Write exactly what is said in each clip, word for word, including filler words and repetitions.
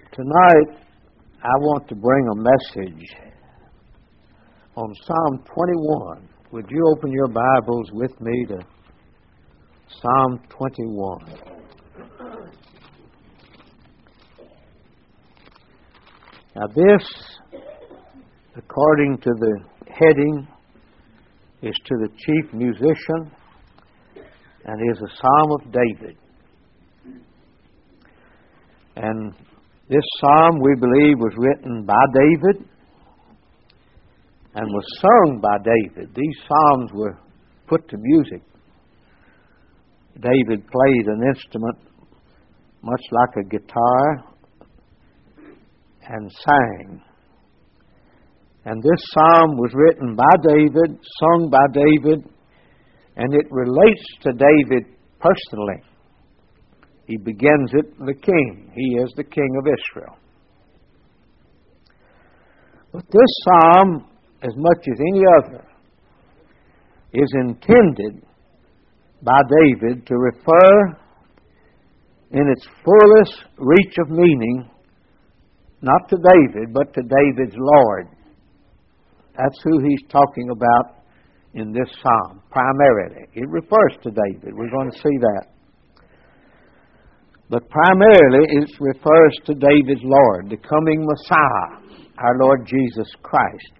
Tonight, I want to bring a message on Psalm twenty-one. Would you open your Bibles with me to Psalm twenty-one? Now this, according to the heading, is to the chief musician and is a Psalm of David. And this psalm, we believe, was written by David and was sung by David. These psalms were put to music. David played an instrument much like a guitar and sang. And this psalm was written by David, sung by David, and it relates to David personally. He begins it, the king. He is the king of Israel. But this psalm, as much as any other, is intended by David to refer in its fullest reach of meaning, not to David, but to David's Lord. That's who he's talking about in this psalm, primarily. It refers to David. We're going to see that. But primarily it refers to David's Lord, the coming Messiah, our Lord Jesus Christ.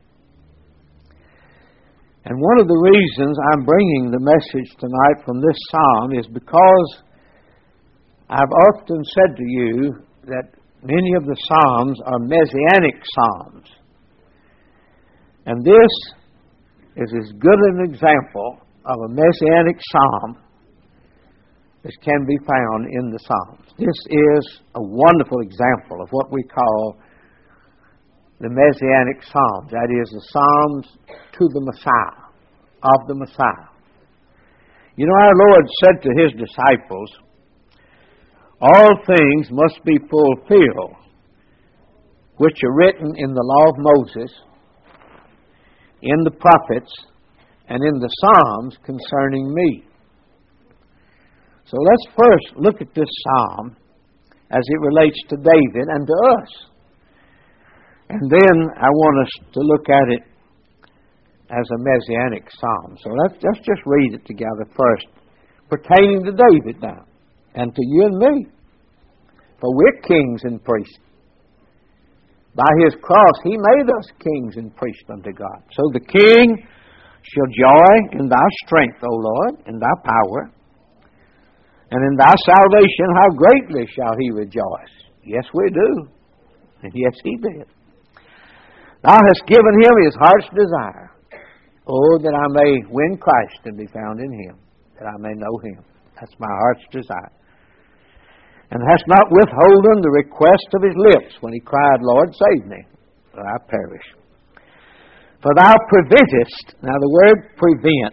And one of the reasons I'm bringing the message tonight from this psalm is because I've often said to you that many of the psalms are messianic psalms. And this is as good an example of a messianic psalm as can be found in the Psalms. This is a wonderful example of what we call the Messianic Psalms. That is, the Psalms to the Messiah, of the Messiah. You know, our Lord said to His disciples, all things must be fulfilled which are written in the law of Moses, in the prophets, and in the Psalms concerning me. So let's first look at this psalm as it relates to David and to us. And then I want us to look at it as a messianic psalm. So let's, let's just read it together first, pertaining to David now, and to you and me. For we're kings and priests. By His cross, He made us kings and priests unto God. So the king shall joy in thy strength, O Lord, in thy power. And in thy salvation, how greatly shall he rejoice. Yes, we do. And yes, he did. Thou hast given him his heart's desire. Oh, that I may win Christ and be found in him, that I may know him. That's my heart's desire. And hast not withholden the request of his lips when he cried, Lord, save me, or I perish. For thou preventest, now the word prevent,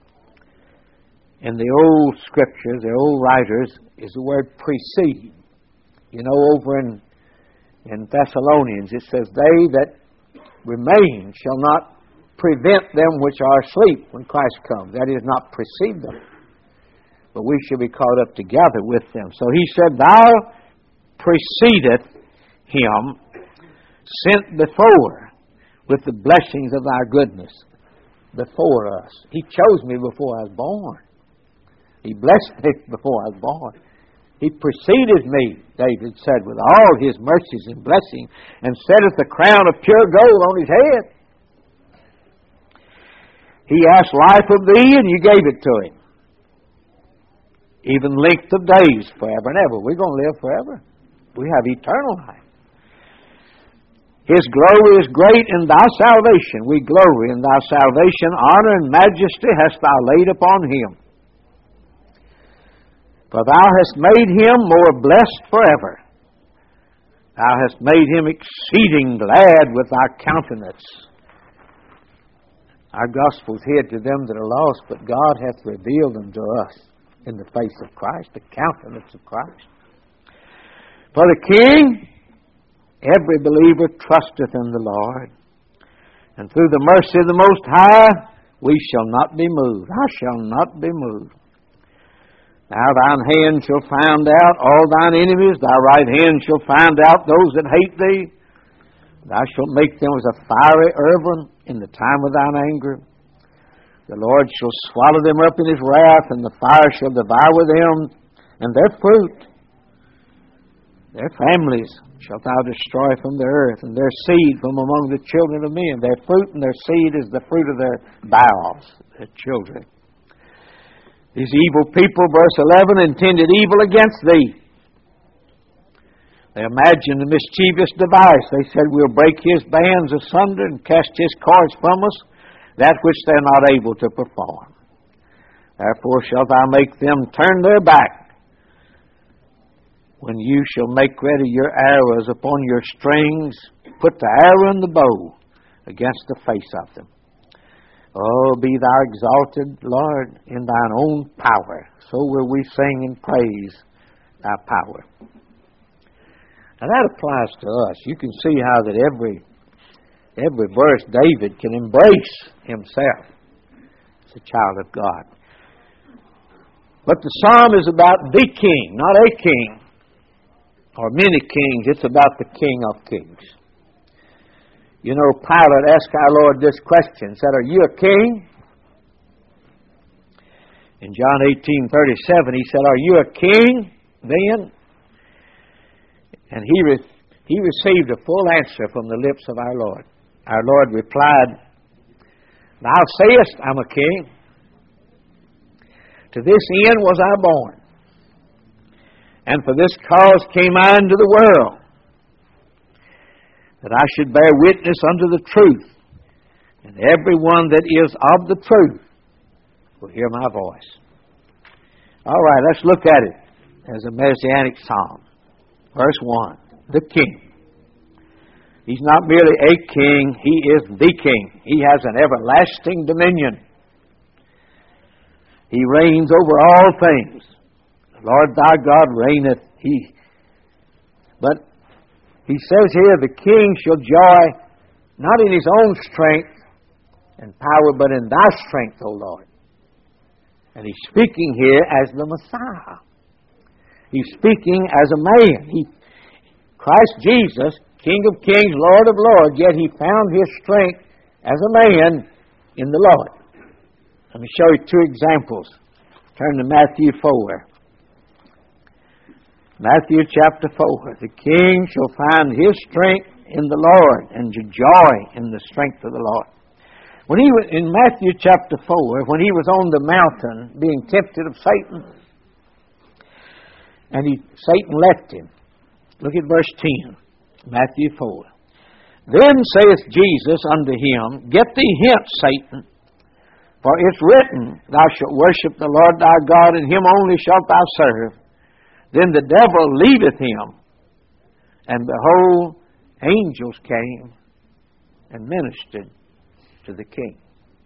in the old scriptures, the old writers, is the word precede. You know, over in, in Thessalonians, it says, they that remain shall not prevent them which are asleep when Christ comes. That is, not precede them. But we shall be caught up together with them. So he said, thou precedeth him, sent before with the blessings of thy goodness before us. He chose me before I was born. He blessed me before I was born. He preceded me, David said, with all His mercies and blessings, and setteth the crown of pure gold on His head. He asked life of thee, and you gave it to Him. Even length of days forever and ever. We're going to live forever. We have eternal life. His glory is great in thy salvation. We glory in thy salvation. Honor and majesty hast thou laid upon him. For thou hast made him more blessed forever. Thou hast made him exceeding glad with thy countenance. Our gospel is hid to them that are lost, but God hath revealed them to us in the face of Christ, the countenance of Christ. For the King, every believer trusteth in the Lord, and through the mercy of the Most High, we shall not be moved. I shall not be moved. Now thine hand shall find out all thine enemies, thy right hand shall find out those that hate thee. Thou shalt make them as a fiery oven in the time of thine anger. The Lord shall swallow them up in his wrath, and the fire shall devour them, and their fruit, their families, shalt thou destroy from the earth, and their seed from among the children of men. Their fruit and their seed is the fruit of their bowels, their children. These evil people, verse eleven, intended evil against thee. They imagined a mischievous device. They said, we'll break his bands asunder and cast his cords from us, that which they're not able to perform. Therefore shalt thou make them turn their back, when you shall make ready your arrows upon your strings, put the arrow in the bow against the face of them. Oh, be thou exalted, Lord, in thine own power. So will we sing and praise thy power. Now that applies to us. You can see how that every every verse David can embrace himself as a child of God. But the psalm is about the king, not a king, or many kings. It's about the King of Kings. You know, Pilate asked our Lord this question, said, are you a king? In John eighteen thirty-seven, he said, are you a king then? And he, re- he received a full answer from the lips of our Lord. Our Lord replied, thou sayest, I'm a king. To this end was I born. And for this cause came I into the world, that I should bear witness unto the truth. And everyone that is of the truth will hear my voice. All right, let's look at it as a Messianic psalm. Verse one, the king. He's not merely a king, he is the king. He has an everlasting dominion. He reigns over all things. The Lord thy God reigneth. He, but he says here, the king shall joy not in his own strength and power, but in thy strength, O Lord. And he's speaking here as the Messiah. He's speaking as a man. He, Christ Jesus, King of kings, Lord of lords, yet he found his strength as a man in the Lord. Let me show you two examples. Turn to Matthew four. Matthew chapter four. The king shall find his strength in the Lord, and to joy in the strength of the Lord. When he was in Matthew chapter four, when he was on the mountain being tempted of Satan, and he, Satan left him. Look at verse ten, Matthew four. Then saith Jesus unto him, get thee hence, Satan, for it's written, thou shalt worship the Lord thy God, and him only shalt thou serve. Then the devil leaveth him, and behold, angels came and ministered to the king.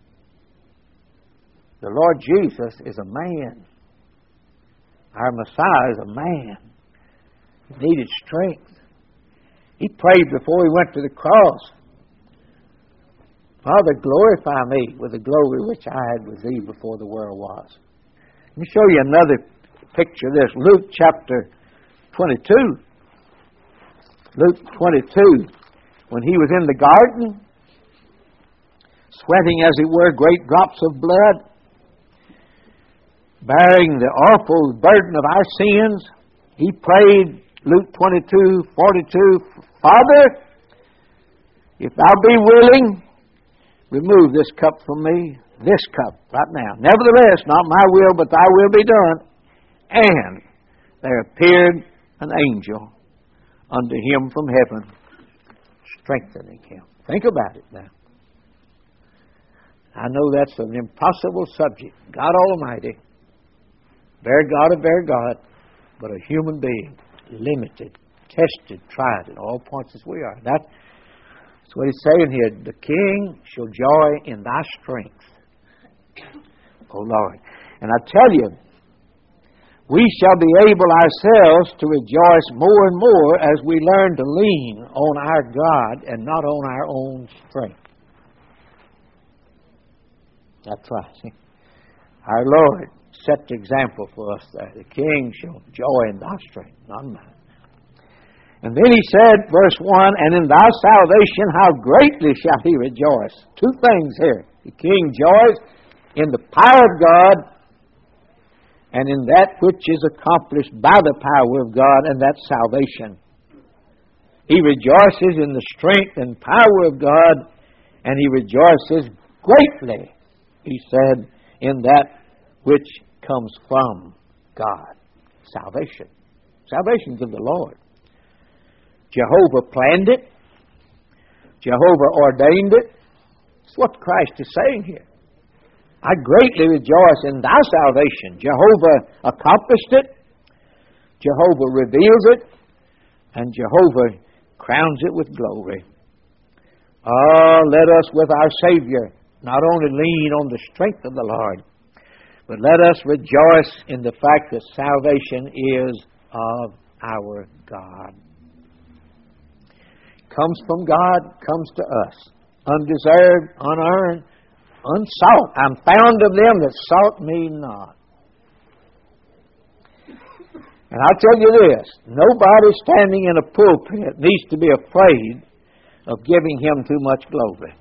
The Lord Jesus is a man. Our Messiah is a man. He needed strength. He prayed before he went to the cross, Father, glorify me with the glory which I had with thee before the world was. Let me show you another picture of this. Luke chapter twenty-two. Luke twenty-two. When he was in the garden, sweating as it were great drops of blood, bearing the awful burden of our sins, he prayed, Luke twenty-two forty-two, Father, if thou be willing, remove this cup from me, this cup right now. Nevertheless, not my will, but thy will be done. And there appeared an angel unto him from heaven, strengthening him. Think about it now. I know that's an impossible subject. God Almighty, very God of very God, but a human being, limited, tested, tried at all points as we are. That, that's what he's saying here. The king shall joy in thy strength, O Lord. And I tell you, we shall be able ourselves to rejoice more and more as we learn to lean on our God and not on our own strength. That's right. Our Lord set the example for us there. The king shall joy in thy strength, not mine. And then he said, verse one, and in thy salvation how greatly shall he rejoice. Two things here. The king joys in the power of God and in that which is accomplished by the power of God, and that's salvation. He rejoices in the strength and power of God, and he rejoices greatly, he said, in that which comes from God. Salvation. Salvation's of the Lord. Jehovah planned it. Jehovah ordained it. That's what Christ is saying here. I greatly rejoice in thy salvation. Jehovah accomplished it. Jehovah reveals it. And Jehovah crowns it with glory. Oh, let us with our Savior not only lean on the strength of the Lord, but let us rejoice in the fact that salvation is of our God. Comes from God, comes to us. Undeserved, unearned, unsought. I'm found of them that sought me not. And I'll tell you this, nobody standing in a pulpit needs to be afraid of giving him too much glory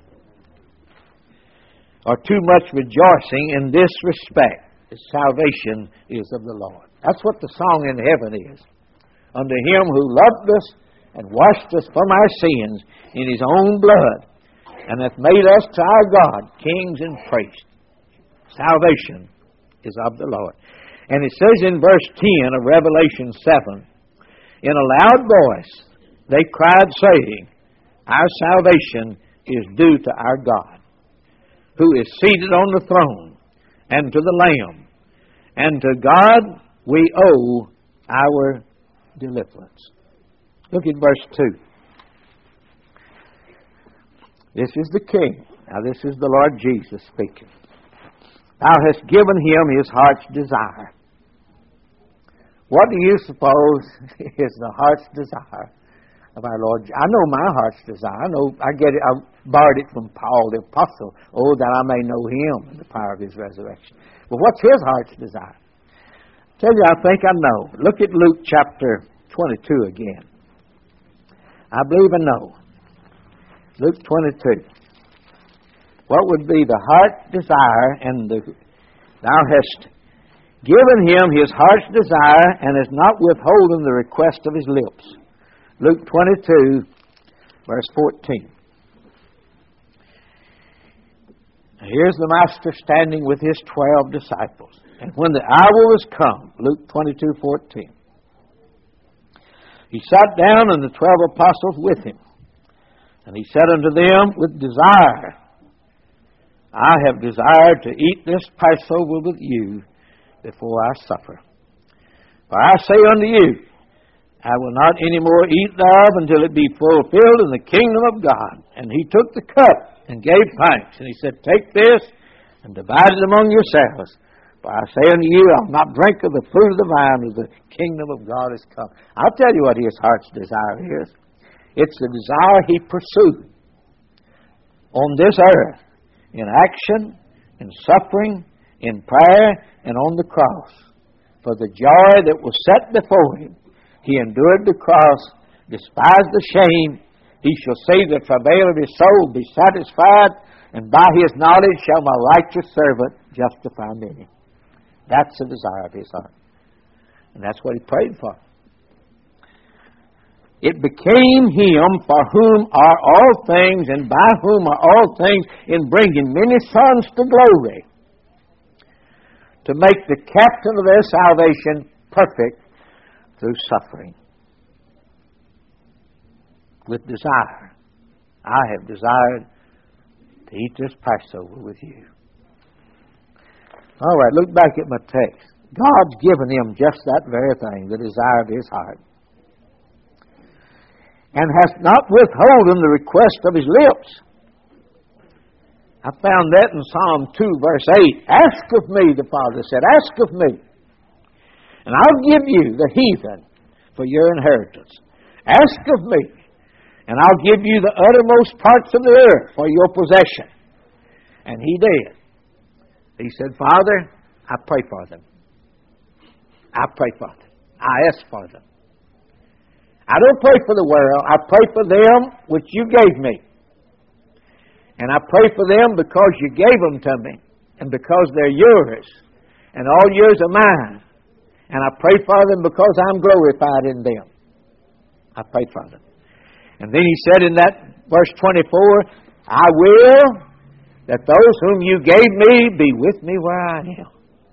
or too much rejoicing in this respect. The salvation is of the Lord. That's what the song in heaven is. Unto him who loved us and washed us from our sins in his own blood, and hath made us to our God kings and priests. Salvation is of the Lord. And it says in verse ten of Revelation seven, in a loud voice they cried, saying, our salvation is due to our God, who is seated on the throne, and to the Lamb. And to God we owe our deliverance. Look at verse two. This is the King. Now this is the Lord Jesus speaking. Thou hast given him his heart's desire. What do you suppose is the heart's desire of our Lord? I know my heart's desire. I know I get it. I borrowed it from Paul the apostle. Oh, that I may know him and the power of his resurrection. But what's his heart's desire? I tell you, I think I know. Look at Luke chapter twenty-two again. I believe I know. Luke twenty-two. What would be the heart desire, and the, thou hast given him his heart's desire, and hast not withholden the request of his lips. Luke twenty-two, verse fourteen. Now here's the Master standing with his twelve disciples. And when the hour was come, Luke twenty-two, fourteen, he sat down, and the twelve apostles with him. And he said unto them, with desire, I have desired to eat this Passover with you before I suffer. For I say unto you, I will not any more eat thereof until it be fulfilled in the kingdom of God. And he took the cup and gave thanks. And he said, take this and divide it among yourselves. For I say unto you, I will not drink of the fruit of the vine till the kingdom of God is come. I'll tell you what his heart's desire is. It's the desire he pursued on this earth, in action, in suffering, in prayer, and on the cross. For the joy that was set before him, he endured the cross, despised the shame. He shall see the travail of his soul be satisfied, and by his knowledge shall my righteous servant justify many. That's the desire of his heart. And that's what he prayed for. It became him for whom are all things, and by whom are all things, in bringing many sons to glory, to make the captain of their salvation perfect through suffering. With desire. I have desired to eat this Passover with you. All right, look back at my text. God's given him just that very thing, the desire of his heart. And hath not withholden the request of his lips. I found that in Psalm two, verse eight. Ask of me, the Father said, ask of me, and I'll give you the heathen for your inheritance. Ask of me, and I'll give you the uttermost parts of the earth for your possession. And he did. He said, Father, I pray for them. I pray for them. I ask for them. I don't pray for the world. I pray for them which you gave me. And I pray for them because you gave them to me. And because they're yours. And all yours are mine. And I pray for them because I'm glorified in them. I pray for them. And then he said in that verse twenty-four, I will that those whom you gave me be with me where I am.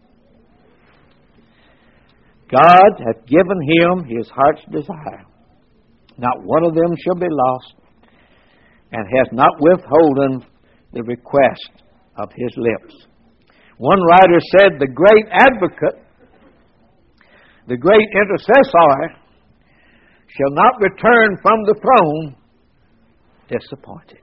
God hath given him his heart's desire. Not one of them shall be lost, and hath not withholden the request of his lips. One writer said, the great advocate, the great intercessor, shall not return from the throne disappointed.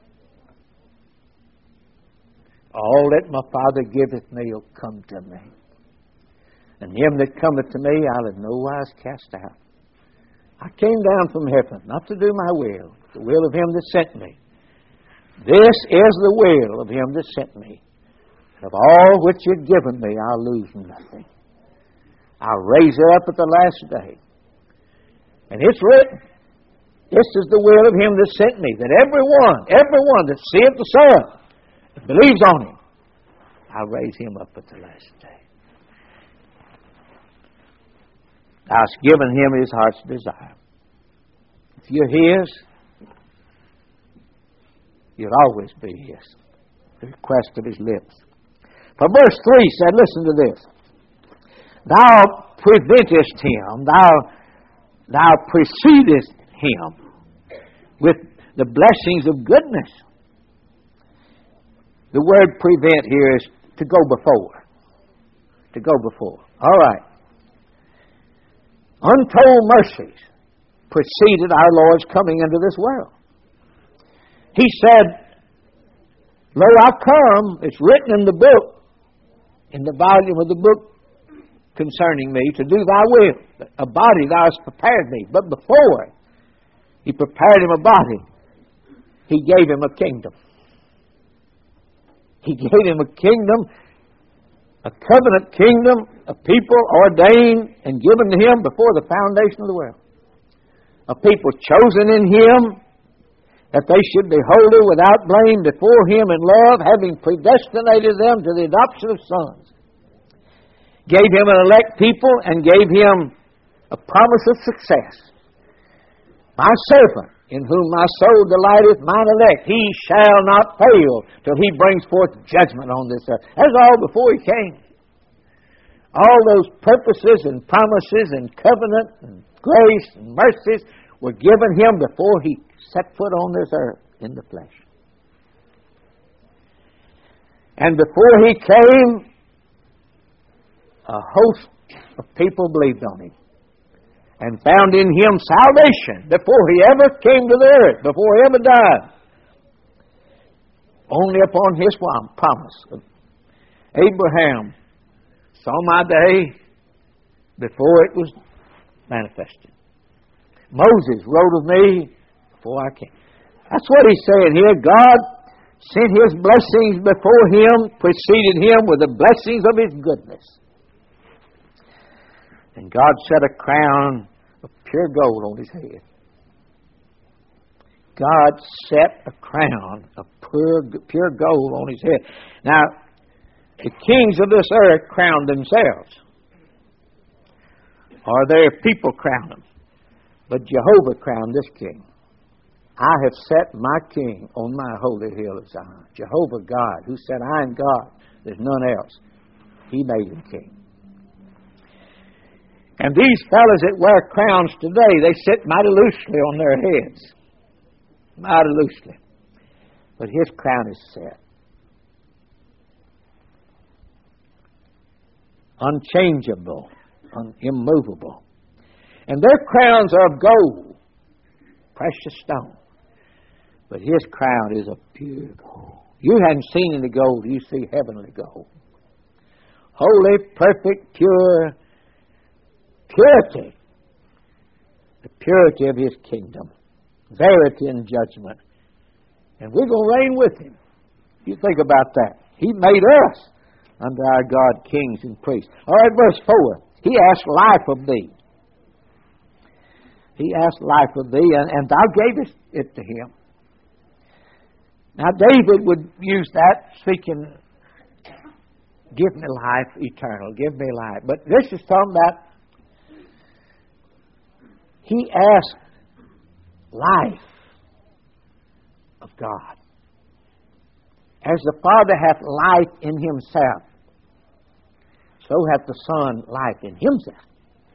All that my Father giveth me will come to me. And him that cometh to me I'll in no wise cast out. I came down from heaven, not to do my will, the will of him that sent me. This is the will of him that sent me. Of all which you've given me, I'll lose nothing. I'll raise it up at the last day. And it's written, this is the will of him that sent me, that everyone, everyone that seeth the Son, that believes on him, I'll raise him up at the last day. Thou hast given him his heart's desire. If you're his, you'll always be his. The request of his lips. For verse three said, listen to this. Thou preventest him, thou, thou precedest him with the blessings of goodness. The word prevent here is to go before. To go before. All right. Untold mercies preceded our Lord's coming into this world. He said, Lo, I come, it's written in the book, in the volume of the book concerning me, to do thy will. A body thou hast prepared me. But before he prepared him a body, he gave him a kingdom. He gave him a kingdom, a covenant kingdom, a people ordained and given to him before the foundation of the world. A people chosen in him, that they should be holy without blame before him in love, having predestinated them to the adoption of sons. Gave him an elect people and gave him a promise of success. My servant, in whom my soul delighteth, mine elect, he shall not fail till he brings forth judgment on this earth. That's all before he came. All those purposes and promises and covenant and grace and mercies were given him before he set foot on this earth in the flesh. And before he came, a host of people believed on him and found in him salvation before he ever came to the earth, before he ever died. Only upon his promise. Abraham saw my day before it was manifested. Moses wrote of me before I came. That's what he's saying here. God sent his blessings before him, preceded him with the blessings of his goodness. And God set a crown of pure gold on his head. God set a crown of pure, pure gold on his head. Now, the kings of this earth crowned themselves. Or their people crowned them. But Jehovah crowned this king. I have set my king on my holy hill of Zion. Jehovah God, who said, I am God, there's none else. He made him king. And these fellows that wear crowns today, they sit mighty loosely on their heads. Mighty loosely. But his crown is set. Unchangeable. Un- immovable. And their crowns are of gold. Precious stone. But his crown is of pure gold. You haven't seen any gold, you see heavenly gold. Holy, perfect, pure purity. The purity of his kingdom. Verity and judgment. And we're going to reign with him. You think about that. He made us unto our God kings and priests. All right, verse four. He asked life of thee. He asked life of thee, and, and thou gavest it to him. Now David would use that speaking, give me life eternal, give me life. But this is talking about, he asked life of God. As the Father hath life in himself, so hath the Son life in himself.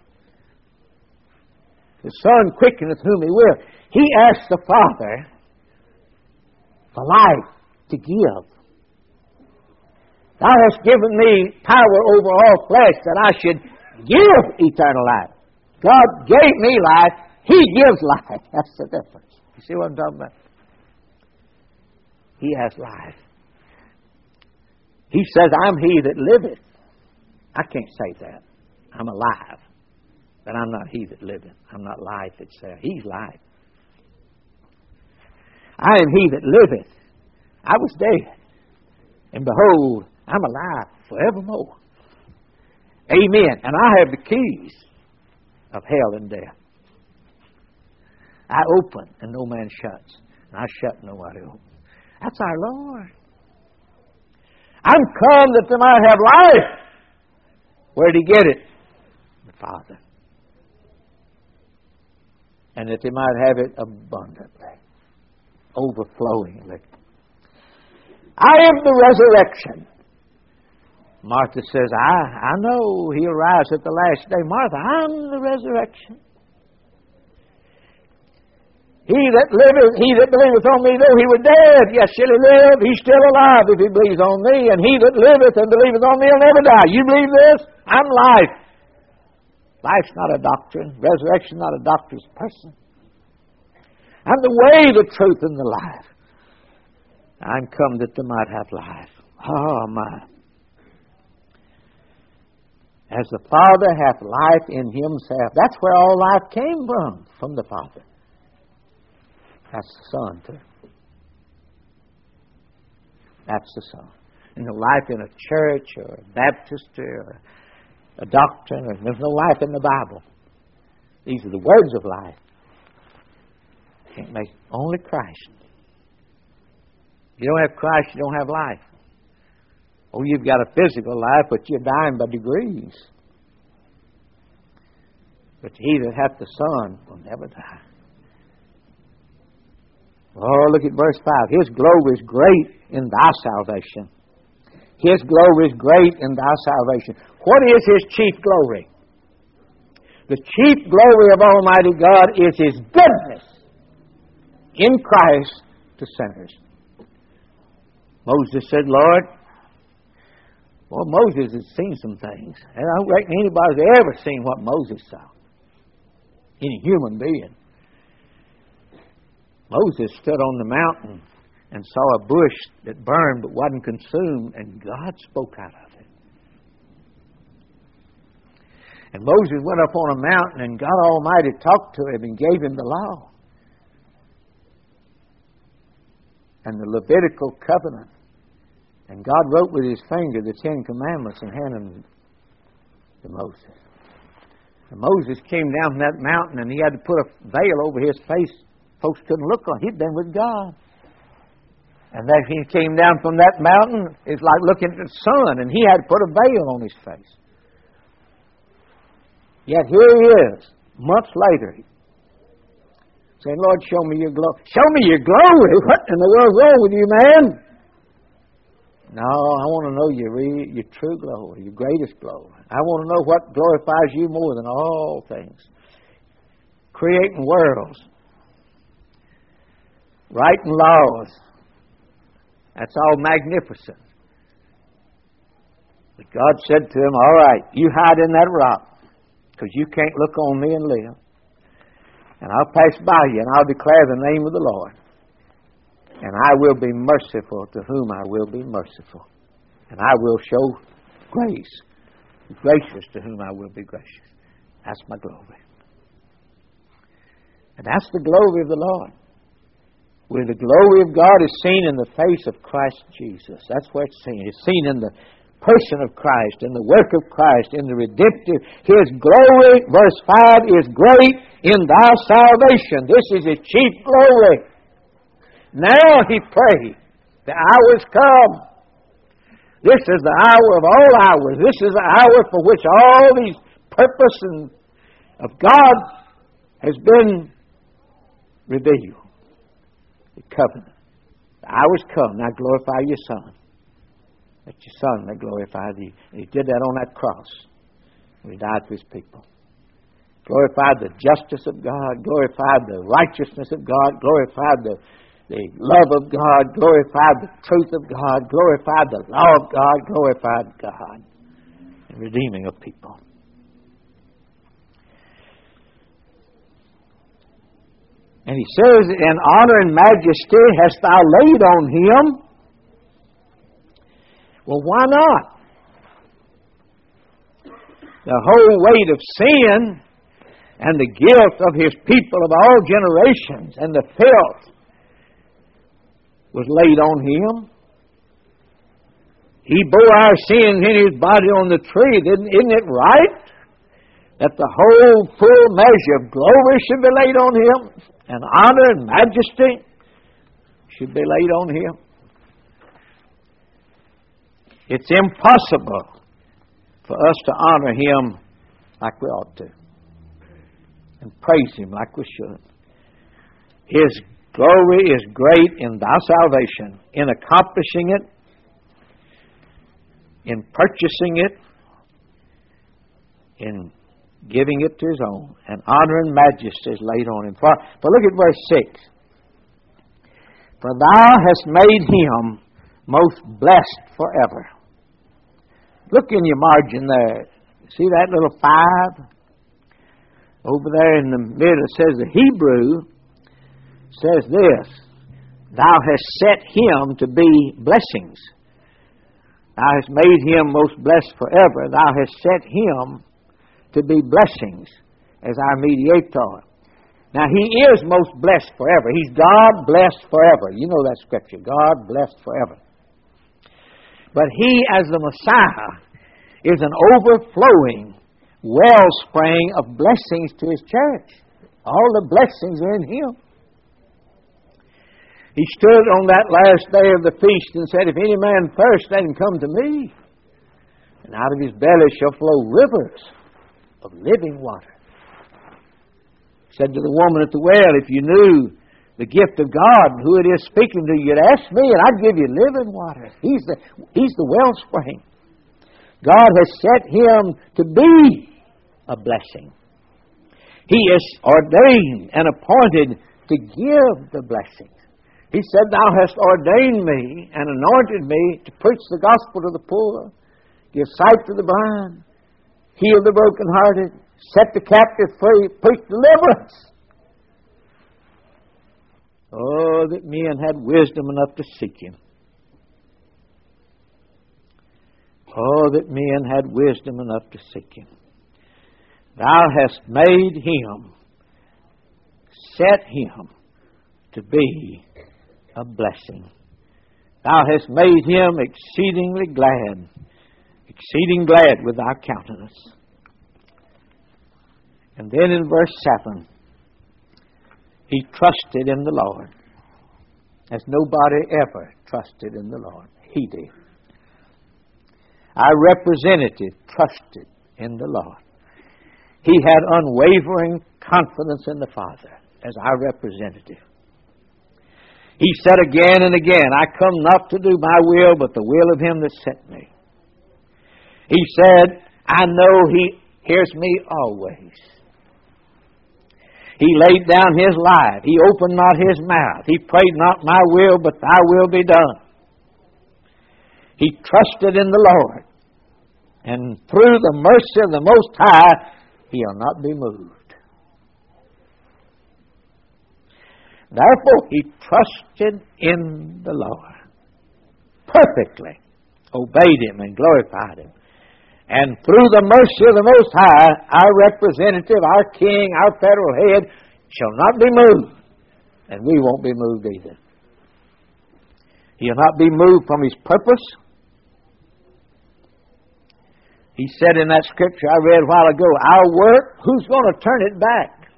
The Son quickeneth whom he will. He asked the Father for life to give. Thou hast given me power over all flesh that I should give eternal life. God gave me life. He gives life. That's the difference. You see what I'm talking about? He has life. He says, I'm he that liveth. I can't say that. I'm alive. But I'm not he that liveth. I'm not life itself. He's life. I am he that liveth. I was dead. And behold, I'm alive forevermore. Amen. And I have the keys of hell and death. I open and no man shuts. And I shut and nobody opens. That's our Lord. I'm come that they might have life. Where did he get it? The Father. And that they might have it abundantly, overflowingly. I am the resurrection. Martha says, I, I know he'll rise at the last day. Martha, I'm the resurrection. He that liveth, he that believeth on me, though he were dead, yet shall he live. He's still alive if he believes on me. And he that liveth and believeth on me will never die. You believe this? I'm life. Life's not a doctrine. Resurrection not a doctor's person. I'm the way, the truth, and the life. I'm come that they might have life. Oh, my. As the Father hath life in himself. That's where all life came from, from the Father. That's the Son, too. That's the Son. You know, life in a church or a baptistry or a doctrine, or there's no life in the Bible. These are the words of life. Can't make only Christ. You don't have Christ, you don't have life. Oh, you've got a physical life, but you're dying by degrees. But he that hath the Son will never die. Oh, look at verse five. His glory is great in thy salvation. His glory is great in thy salvation. What is his chief glory? The chief glory of Almighty God is his goodness in Christ to sinners. Moses said, Lord, well, Moses has seen some things. And I don't reckon anybody's ever seen what Moses saw. Any human being. Moses stood on the mountain and saw a bush that burned but wasn't consumed, and God spoke out of it. And Moses went up on a mountain, and God Almighty talked to him and gave him the law. And the Levitical covenant. And God wrote with his finger the Ten Commandments and handed them to Moses. And Moses came down from that mountain, and he had to put a veil over his face. Folks couldn't look on him. He'd been with God. And then he came down from that mountain, it's like looking at the sun, and he had to put a veil on his face. Yet here he is, months later, saying, Lord, show me your glory. Show me your glory? What in the world's wrong with you, man? No, I want to know your, real, your true glory, your greatest glory. I want to know what glorifies you more than all things. Creating worlds. Writing laws. That's all magnificent. But God said to him, all right, you hide in that rock, because you can't look on me and live. And I'll pass by you, and I'll declare the name of the Lord. And I will be merciful to whom I will be merciful. And I will show grace. Gracious to whom I will be gracious. That's my glory. And that's the glory of the Lord. Where the glory of God is seen in the face of Christ Jesus. That's where it's seen. It's seen in the person of Christ, in the work of Christ, in the redemptive. His glory, verse five, is great in thy salvation. This is His chief glory. Now He prayed, the hour's come. This is the hour of all hours. This is the hour for which all these purpose and of God has been revealed. The covenant. The hour's come. Now glorify your Son, that your Son may glorify thee. And He did that on that cross when He died for His people. Glorified the justice of God, glorified the righteousness of God, glorified the The love of God, glorified the truth of God, glorified the law of God, glorified God in redeeming of people. And He says, in honor and majesty hast thou laid on Him. Well, why not? The whole weight of sin and the guilt of His people of all generations and the filth was laid on Him. He bore our sins in His body on the tree. Isn't, isn't it right that the whole full measure of glory should be laid on Him, and honor and majesty should be laid on Him? It's impossible for us to honor Him like we ought to, and praise Him like we should. His glory is great in thy salvation, in accomplishing it, in purchasing it, in giving it to His own, and honor and majesty is laid on Him. For, for look at verse six. For thou hast made Him most blessed forever. Look in your margin there. See that little five? Over there in the middle it says the Hebrew says this: thou hast set Him to be blessings. Thou hast made Him most blessed forever. Thou hast set Him to be blessings as our mediator. Now He is most blessed forever. He's God blessed forever. You know that scripture, God blessed forever. But He, as the Messiah, is an overflowing wellspring of blessings to His church. All the blessings are in Him. He stood on that last day of the feast and said, if any man thirst, let him come to me. And out of his belly shall flow rivers of living water. He said to the woman at the well, if you knew the gift of God, who it is speaking to you, you'd ask me, and I'd give you living water. He's the, he's the wellspring. God has set Him to be a blessing. He is ordained and appointed to give the blessings. He said, thou hast ordained me and anointed me to preach the gospel to the poor, give sight to the blind, heal the brokenhearted, set the captive free, preach deliverance. Oh, that men had wisdom enough to seek Him. Oh, that men had wisdom enough to seek Him. Thou hast made Him, set Him to be a blessing. Thou hast made Him exceedingly glad, exceeding glad with thy countenance. And then in verse seven, he trusted in the Lord as nobody ever trusted in the Lord. He did. Our representative trusted in the Lord. He had unwavering confidence in the Father as our representative. He said again and again, I come not to do my will, but the will of Him that sent me. He said, I know He hears me always. He laid down His life. He opened not His mouth. He prayed not my will, but thy will be done. He trusted in the Lord. And through the mercy of the Most High, He'll not be moved. Therefore, he trusted in the Lord perfectly, obeyed Him and glorified Him. And through the mercy of the Most High, our representative, our king, our federal head shall not be moved. And we won't be moved either. He'll not be moved from His purpose. He said in that scripture I read a while ago, our work, who's going to turn it back?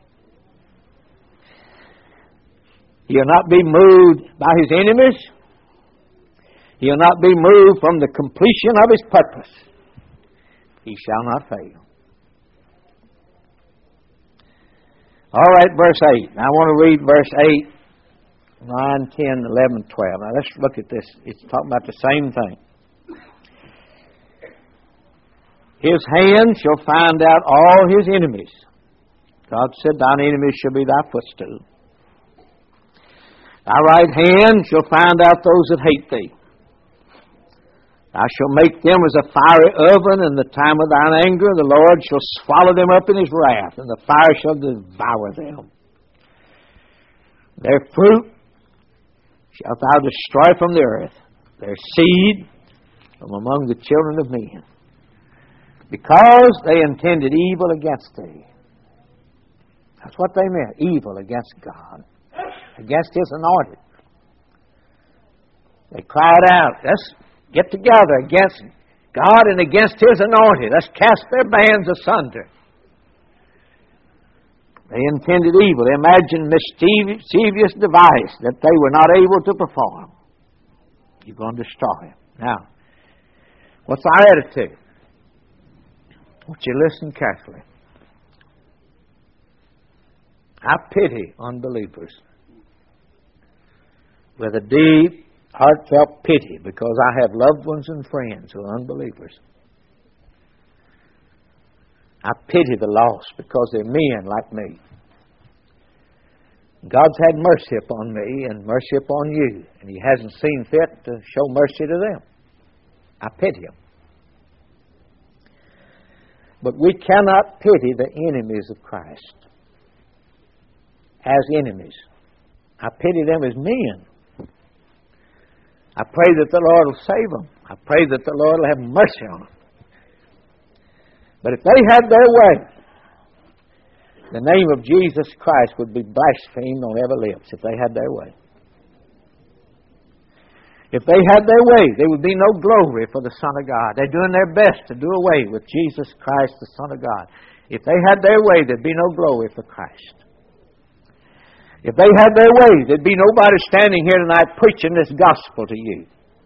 He'll not be moved by his enemies. He'll not be moved from the completion of his purpose. He shall not fail. All right, verse eight. Now I want to read verse eight, nine, ten, eleven, twelve. Now let's look at this. It's talking about the same thing. His hand shall find out all his enemies. God said, thine enemies shall be thy footstool. Thy right hand shall find out those that hate thee. Thou shalt make them as a fiery oven in the time of thine anger. The Lord shall swallow them up in his wrath, and the fire shall devour them. Their fruit shalt thou destroy from the earth, their seed from among the children of men, because they intended evil against thee. That's what they meant, evil against God, against his anointed. They cried out, let's get together against God and against his anointed. Let's cast their bands asunder. They intended evil. They imagined mischievous device that they were not able to perform. You're going to destroy him. Now, what's our attitude? I want you to listen carefully. I pity unbelievers with a deep, heartfelt pity, because I have loved ones and friends who are unbelievers. I pity the lost because they're men like me. God's had mercy upon me and mercy upon you, and he hasn't seen fit to show mercy to them. I pity them. But we cannot pity the enemies of Christ as enemies. I pity them as men. I pray that the Lord will save them. I pray that the Lord will have mercy on them. But if they had their way, the name of Jesus Christ would be blasphemed on every lips if they had their way. If they had their way, there would be no glory for the Son of God. They're doing their best to do away with Jesus Christ, the Son of God. If they had their way, there'd be no glory for Christ. If they had their way, there'd be nobody standing here tonight preaching this gospel to you.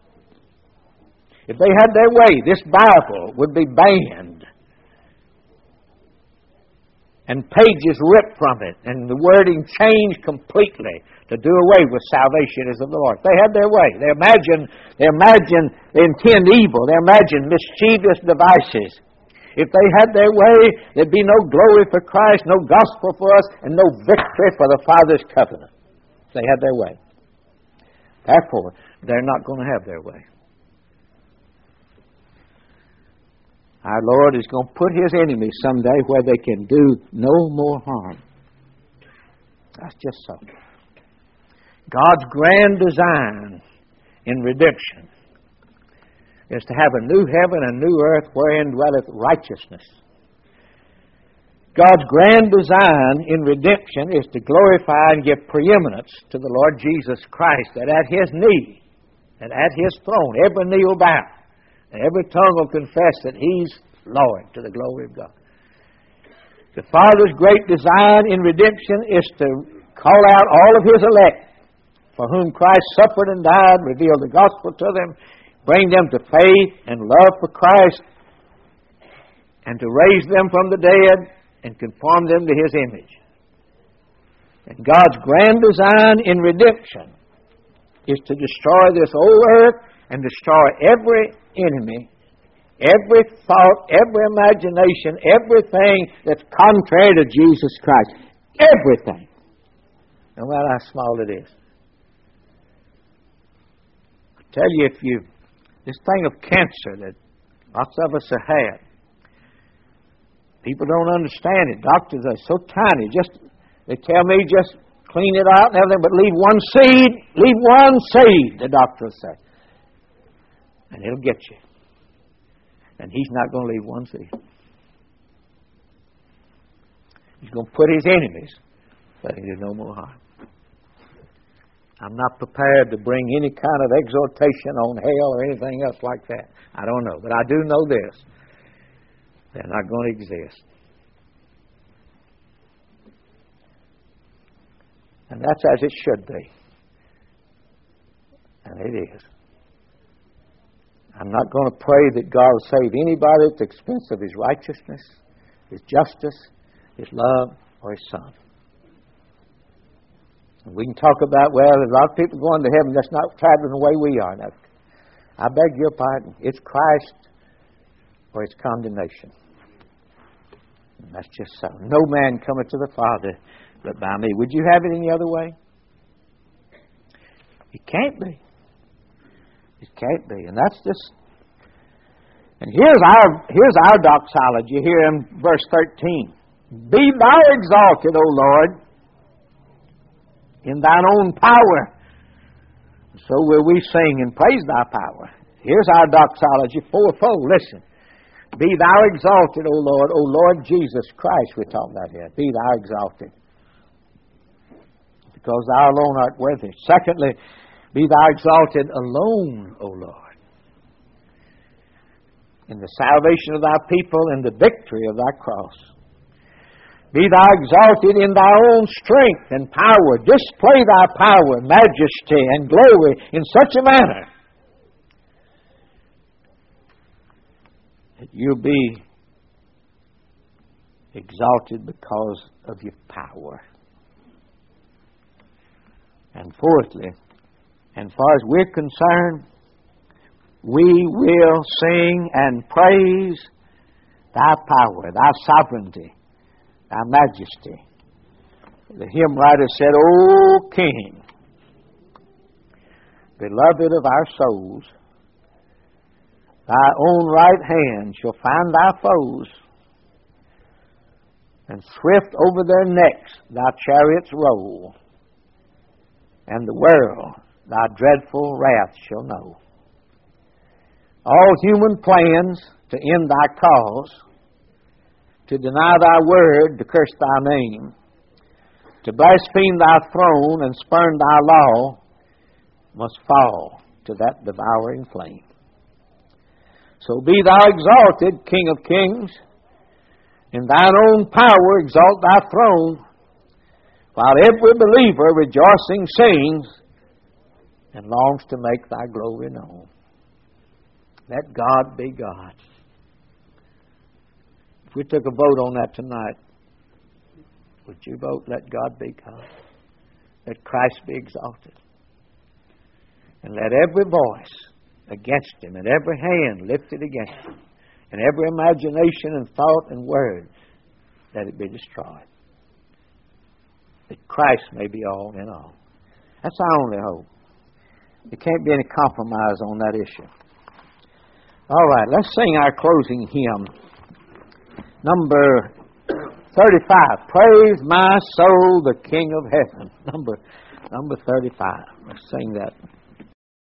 If they had their way, this Bible would be banned and pages ripped from it and the wording changed completely to do away with salvation as of the Lord. If they had their way. They imagine, they imagine, they intend evil. They imagine mischievous devices. If they had their way, there'd be no glory for Christ, no gospel for us, and no victory for the Father's covenant. If they had their way. Therefore, they're not going to have their way. Our Lord is going to put his enemies someday where they can do no more harm. That's just so. God's grand design in redemption is to have a new heaven and new earth wherein dwelleth righteousness. God's grand design in redemption is to glorify and give preeminence to the Lord Jesus Christ, that at his knee and at his throne every knee will bow and every tongue will confess that he's Lord, to the glory of God. The Father's great design in redemption is to call out all of his elect, for whom Christ suffered and died, reveal the gospel to them, bring them to faith and love for Christ, and to raise them from the dead and conform them to his image. And God's grand design in redemption is to destroy this old earth and destroy every enemy, every thought, every imagination, everything that's contrary to Jesus Christ. Everything. No matter how small it is. I tell you, if you, this thing of cancer that lots of us have had, people don't understand it. Doctors are so tiny. Just, they tell me just clean it out and everything, but leave one seed, leave one seed, the doctor will say. And it'll get you. And he's not going to leave one seed. He's going to put his enemies so he do no more harm. I'm not prepared to bring any kind of exhortation on hell or anything else like that. I don't know. But I do know this. They're not going to exist. And that's as it should be. And it is. I'm not going to pray that God will save anybody at the expense of His righteousness, His justice, His love, or His Son. And we can talk about, well, there's a lot of people going to heaven that's not traveling the way we are. Now, I beg your pardon. It's Christ or it's condemnation. And that's just so. No man cometh to the Father but by me. Would you have it any other way? It can't be. It can't be. And that's just... And here's our here's our doxology here in verse thirteen. Be thou exalted, O Lord, in thine own power. So will we sing and praise thy power. Here's our doxology fourfold. Listen. Be thou exalted, O Lord, O Lord Jesus Christ, we're talking about here. Be thou exalted. Because thou alone art worthy. Secondly, be thou exalted alone, O Lord, in the salvation of thy people and the victory of thy cross. Be thou exalted in thy own strength and power. Display thy power, majesty, and glory in such a manner that you'll be exalted because of your power. And fourthly, and far as we're concerned, we will sing and praise thy power, thy sovereignty, thy majesty. The hymn writer said, O King, beloved of our souls, thy own right hand shall find thy foes, and swift over their necks thy chariots roll, and the world thy dreadful wrath shall know. All human plans to end thy cause, to deny thy word, to curse thy name, to blaspheme thy throne and spurn thy law, must fall to that devouring flame. So be thou exalted, King of kings. In thine own power exalt thy throne, while every believer rejoicing sings and longs to make thy glory known. Let God be God. If we took a vote on that tonight, would you vote, let God be God? Let Christ be exalted. And let every voice against Him and every hand lifted against Him and every imagination and thought and word, let it be destroyed. That Christ may be all in all. That's our only hope. There can't be any compromise on that issue. All right, let's sing our closing hymn. Number thirty-five. Praise my soul, the King of heaven. Number, number thirty-five. Let's sing that.